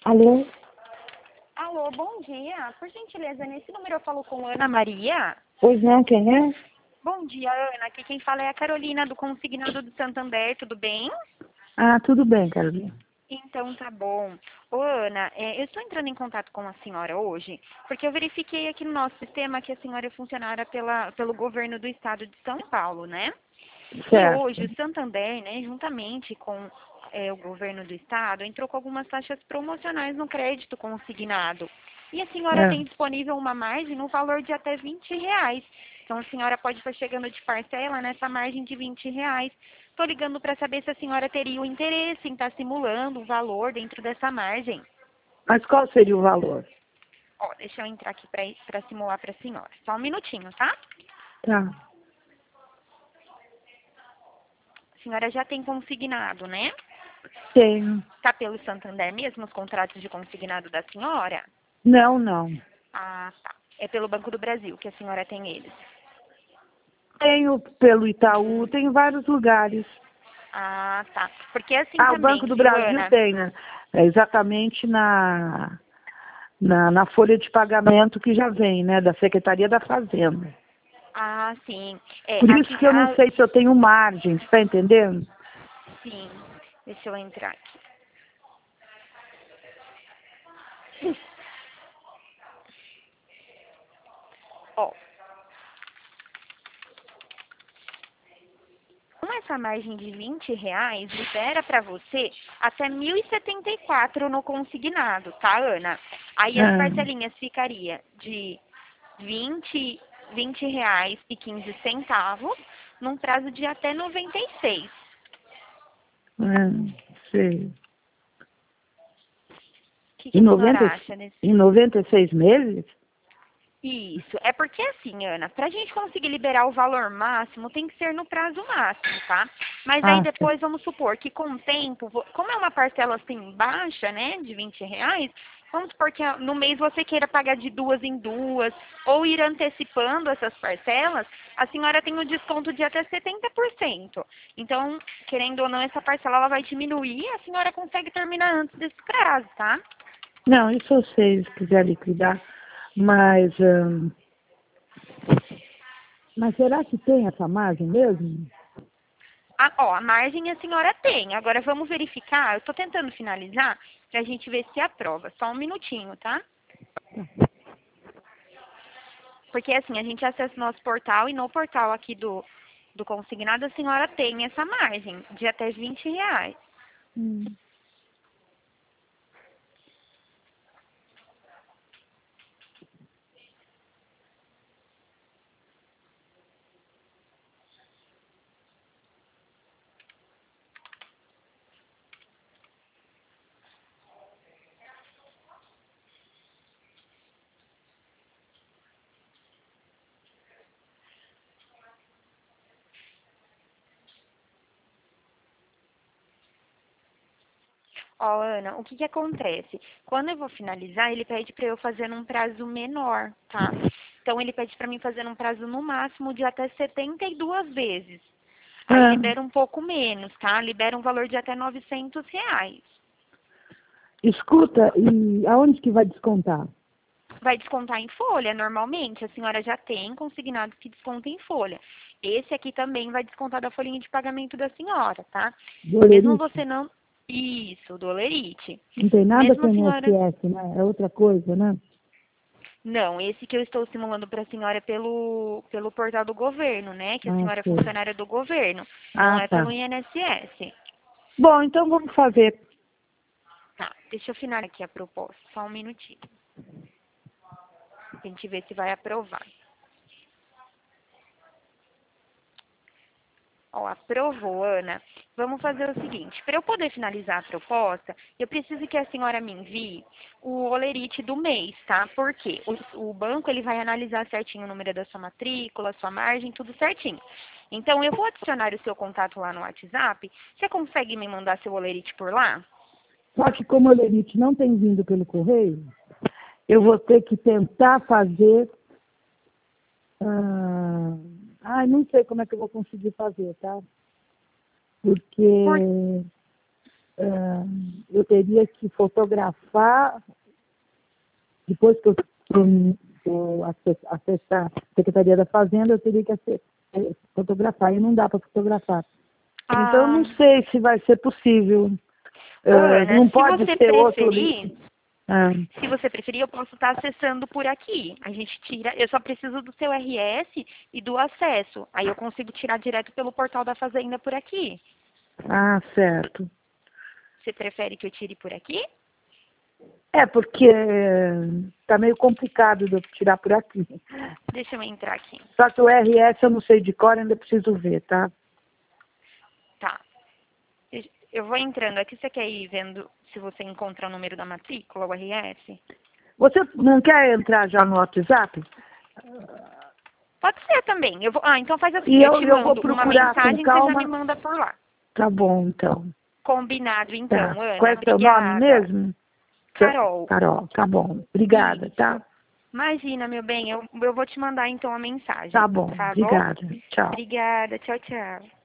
Alô? Alô, bom dia. Por gentileza, nesse número eu falo com Ana Maria. Pois não, quem é? Bom dia, Ana. Aqui quem fala é a Carolina do Consignado do Santander, tudo bem? Ah, tudo bem, Carolina. Então tá bom. Ô, Ana, eu estou entrando em contato com a senhora hoje, porque eu verifiquei aqui no nosso sistema que a senhora é funcionária pelo governo do estado de São Paulo, né? E Certo. hoje o Santander, né, juntamente com o governo do estado, entrou com algumas taxas promocionais no crédito consignado. E a senhora É. tem disponível uma margem no valor de até R$ 20. Então a senhora pode estar chegando de parcela nessa margem de R$ 20. Estou ligando para saber se a senhora teria o interesse em estar simulando o valor dentro dessa margem. Mas qual seria o valor? Ó, deixa eu entrar aqui para simular para a senhora. Só um minutinho, tá? Tá. A senhora já tem consignado, né? Tenho. Tá pelo Santander mesmo, os contratos de consignado da senhora? Não, não. Ah, tá. É pelo Banco do Brasil que a senhora tem eles. Tenho pelo Itaú, tenho vários lugares. Ah, tá. Porque assim Ah, o Banco também, do viu, Brasil Ana? tem, né? É exatamente na folha de pagamento que já vem, né? Da Secretaria da Fazenda. Ah, sim. É, Por isso aqui, que eu não sei se eu tenho margem, você está entendendo? sim. Deixa eu entrar aqui. Ó, com essa margem de R$ 20, libera para você até 1.074 no consignado, tá, Ana? Aí as Ah, parcelinhas ficaria de 20 e 15 centavos, num prazo de até 96. sei. O que, Em que a senhora 90, acha desse? em 96 meses? Isso, é porque assim, Ana, para a gente conseguir liberar o valor máximo, tem que ser no prazo máximo, tá? Mas aí Ah, tá. depois, vamos supor que com o tempo, como é uma parcela assim baixa, né, de R$ 20, vamos supor que no mês você queira pagar de duas em duas, ou ir antecipando essas parcelas, a senhora tem um desconto de até 70%. Então, querendo ou não, essa parcela ela vai diminuir e a senhora consegue terminar antes desse prazo, tá? Não, isso eu sei, se quiser liquidar. Mas, mas será que tem essa margem mesmo? A margem a senhora tem. Agora vamos verificar. Eu estou tentando finalizar para a gente ver se aprova. Só um minutinho, tá? Porque assim, a gente acessa o nosso portal e no portal aqui do consignado a senhora tem essa margem de até R$ 20. Hum. Ó, Ana, o que que acontece? Quando eu vou finalizar, ele pede para eu fazer num prazo menor, tá? Então ele pede para mim fazer num prazo no máximo de até 72 vezes. Aí Ah, libera um pouco menos, tá? Libera um valor de até R$ 900. escuta, e aonde que vai descontar? Vai descontar em folha, normalmente. A senhora já tem consignado que desconta em folha. Esse aqui também vai descontar da folhinha de pagamento da senhora, tá? Do Mesmo Olerite? você não. Isso, do Olerite. Não tem nada Mesmo com a senhora. INSS, né? É outra coisa, né? Não, esse que eu estou simulando para a senhora é pelo portal do governo, né? Que a Ah, senhora é sei. funcionária do governo. Não Ah, é tá. pelo INSS. Bom, então vamos fazer. Tá, deixa eu afinar aqui a proposta. Só um minutinho. A gente ver se vai aprovar. Ó, aprovou, Ana. Vamos fazer o seguinte, para eu poder finalizar a proposta, eu preciso que a senhora me envie o holerite do mês, tá? Porque o banco ele vai analisar certinho o número da sua matrícula, sua margem, tudo certinho. Então, eu vou adicionar o seu contato lá no WhatsApp. Você consegue me mandar seu holerite por lá? Só que como o Olerite não tem vindo pelo correio, eu vou ter que tentar fazer. Ai, não sei como é que eu vou conseguir fazer, tá? Por, Porque eu teria que fotografar, depois que eu acessar a Secretaria da Fazenda, eu teria que fotografar, e não dá para fotografar. Então, eu não sei se vai ser possível. Não pode ser outro link. Se você preferir, eu posso estar acessando por aqui. A gente tira, eu só preciso do seu RS e do acesso. Aí eu consigo tirar direto pelo portal da Fazenda por aqui. Ah, certo. Você prefere que eu tire por aqui? Porque tá meio complicado de eu tirar por aqui. Deixa eu entrar aqui. Só que o RS eu não sei de cor, ainda preciso ver, tá? Tá. Eu vou entrando aqui. Você quer ir vendo se você encontra o número da matrícula, o RS? Você não quer entrar já no WhatsApp? Pode ser também. Então faz assim, E eu te eu vou mando uma procurar com mensagem que você calma. já me manda por lá. Tá bom, então. Combinado, então, Tá. Ana. Qual é o seu nome mesmo? Carol. Carol, tá bom. Obrigada, Isso. tá? Imagina, meu bem, eu vou te mandar então a mensagem. Tá bom, obrigada. Tchau. Obrigada, tchau, tchau.